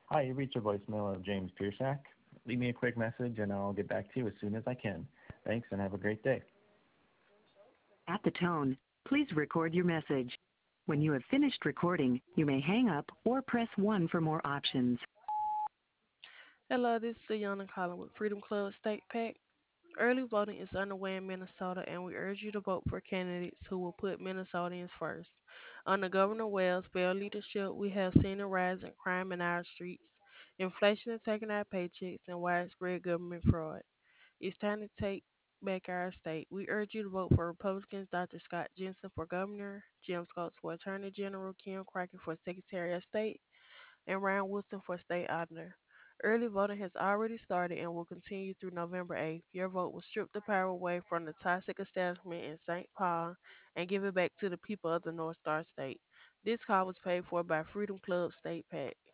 Hi, you reached a voicemail of James Piersack. Leave me a quick message and I'll get back to you as soon as I can. Thanks and have a great day. At the tone, please record your message. When you have finished recording, you may hang up or press 1 for more options. Hello, this is Ayana calling with Freedom Club State PAC. Early voting is underway in Minnesota, and we urge you to vote for candidates who will put Minnesotans first. Under Governor Wells' failed leadership, we have seen a rise in crime in our streets, inflation is taking our paychecks, and widespread government fraud. It's time to take back our state. We urge you to vote for Republicans Dr. Scott Jensen for governor, Jim Scott for attorney general, Kim Crockett for secretary of state, and Ryan Wilson for state auditor. Early voting has already started and will continue through November 8th. Your vote will strip the power away from the toxic establishment in St. Paul and give it back to the people of the North Star State. This call was paid for by Freedom Club State PAC.